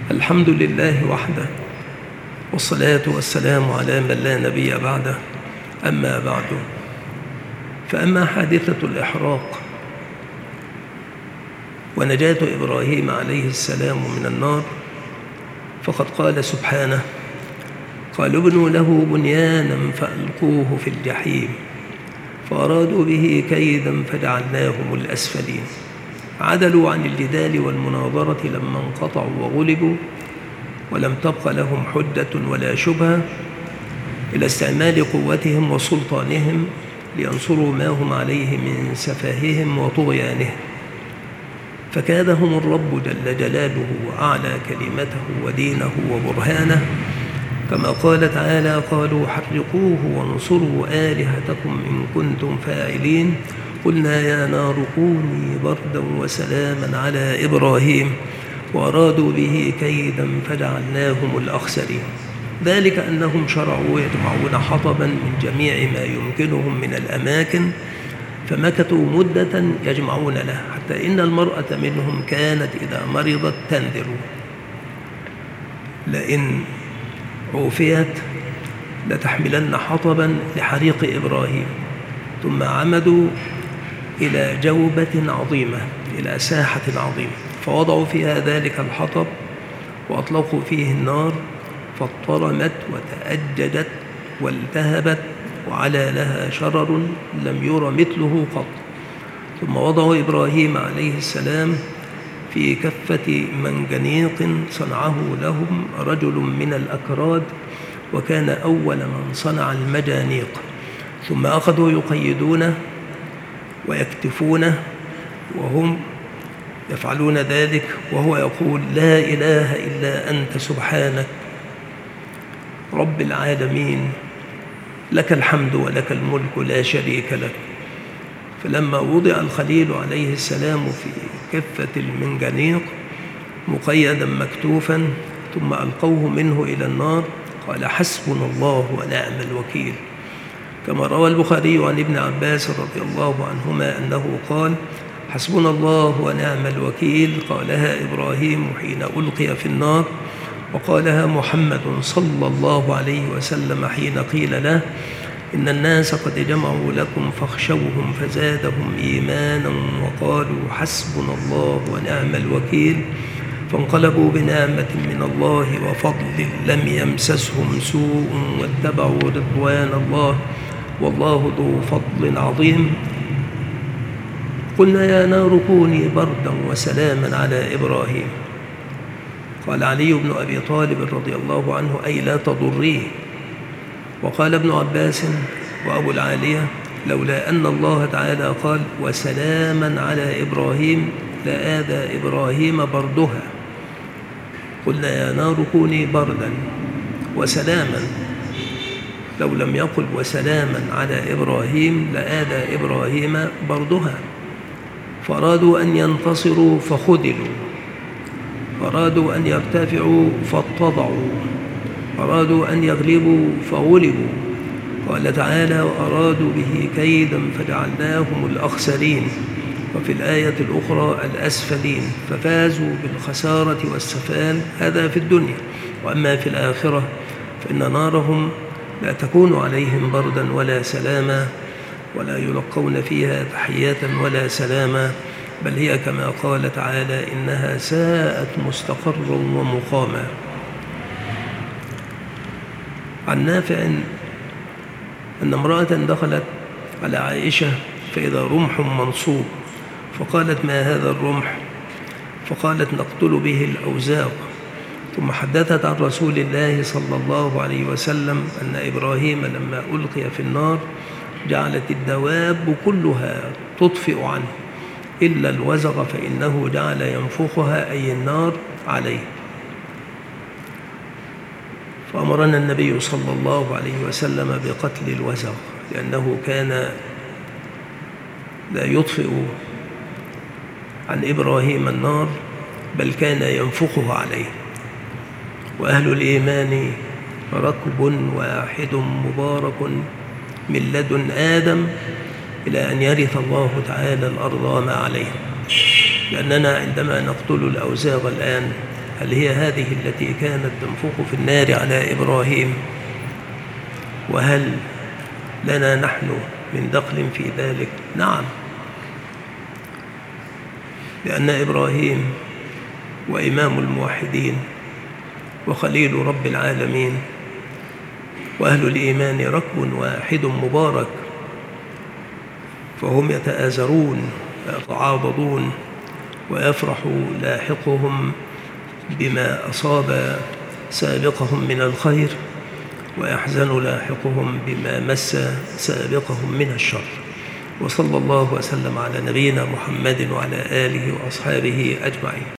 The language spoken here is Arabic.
الحمد لله وحده، والصلاة والسلام على من لا نبي بعده. أما بعد، فأما حادثة الإحراق ونجاة إبراهيم عليه السلام من النار، فقد قال سبحانه: قالوا ابنوا له بنيانا فألقوه في الجحيم فأرادوا به كيدا فجعلناهم الأسفلين. عدلوا عن الجدال والمناظرة لما انقطعوا وغلبوا، ولم تبق لهم حجة ولا شبهة إلى استعمال قوتهم وسلطانهم لينصروا ما هم عليه من سفاههم وطغيانهم، فكادهم الرب جل جلاله وأعلى كلمته ودينه وبرهانه، كما قال تعالى: قالوا حرقوه وانصروا آلهتكم إن كنتم فاعلين. قلنا يا نار كوني بردا وسلاما على إبراهيم وأرادوا به كيدا فجعلناهم الأخسرين. ذلك أنهم شرعوا يجمعون حطبا من جميع ما يمكنهم من الأماكن، فمكثوا مدة يجمعون له، حتى إن المرأة منهم كانت إذا مرضت تنذر: لئن عوفيت لتحملن حطبا لحريق إبراهيم. ثم عمدوا إلى جوبة عظيمة، إلى ساحة عظيمة، فوضعوا فيها ذلك الحطب وأطلقوا فيه النار، فاضطرمت وتأججت والتهبت وعلى لها شرر لم ير مثله قط. ثم وضعوا إبراهيم عليه السلام في كفة منجنيق صنعه لهم رجل من الأكراد، وكان أول من صنع المجانيق. ثم أخذوا يقيدونه ويكتفونه وهم يفعلون ذلك، وهو يقول: لا إله إلا أنت سبحانك رب العالمين، لك الحمد ولك الملك لا شريك لك. فلما وضع الخليل عليه السلام في كفة المنجنيق مقيدا مكتوفا ثم ألقوه منه إلى النار، قال: حسبنا الله ونعم الوكيل. كما روى البخاري عن ابن عباس رضي الله عنهما أنه قال: حسبنا الله ونعم الوكيل قالها إبراهيم حين ألقي في النار، وقالها محمد صلى الله عليه وسلم حين قيل له: إن الناس قد جمعوا لكم فاخشوهم فزادهم إيمانا وقالوا حسبنا الله ونعم الوكيل، فانقلبوا بنعمة من الله وفضل لم يمسسهم سوء واتبعوا رضوان الله والله ذو فضل عظيم. قلنا يا نار كوني بردا وسلاما على إبراهيم. قال علي بن أبي طالب رضي الله عنه: أي لا تضريه. وقال ابن عباس وأبو العالية: لولا أن الله تعالى قال وسلاما على إبراهيم لآذى إبراهيم بردها. قلنا يا نار كوني بردا وسلاما، لو لم يقل وسلاما على إبراهيم لآذى إبراهيم بردها. فأرادوا أن ينتصروا فخذلوا، أرادوا أن يرتفعوا فاتضعوا، أرادوا أن يغلبوا فغلبوا. قال تعالى: وأرادوا به كيدا فجعلناهم الأخسرين، وفي الآية الأخرى الأسفلين، ففازوا بالخسارة والسفال، هذا في الدنيا. وأما في الآخرة فإن نارهم لا تكون عليهم بردا ولا سلاما، ولا يلقون فيها تحية ولا سلاما، بل هي كما قال تعالى: إنها ساءت مستقرا ومقاما. عن نافع أن امرأة دخلت على عائشة فإذا رمح منصوب، فقالت: ما هذا الرمح؟ فقالت: نقتل به الأوزاق. ثم حدثت عن رسول الله صلى الله عليه وسلم أن إبراهيم لما ألقي في النار جعلت الدواب كلها تطفئ عنه إلا الوزغ، فإنه جعل ينفخها أي النار عليه. فأمرنا النبي صلى الله عليه وسلم بقتل الوزغ، لأنه كان لا يطفئ عن إبراهيم النار، بل كان ينفخه عليه. وأهل الإيمان ركب واحد مبارك من لدن آدم إلى أن يرث الله تعالى الأرض وما عليها. لأننا عندما نقتل الأوزاغ الآن هل هي هذه التي كانت تنفخ في النار على إبراهيم؟ وهل لنا نحن من دخل في ذلك؟ نعم، لأن إبراهيم وإمام الموحدين وخليل رب العالمين وأهل الإيمان ركب واحد مبارك، فهم يتآزرون ويتعاضدون، ويفرح لاحقهم بما أصاب سابقهم من الخير، ويحزن لاحقهم بما مس سابقهم من الشر. وصلى الله وسلم على نبينا محمد وعلى آله وأصحابه أجمعين.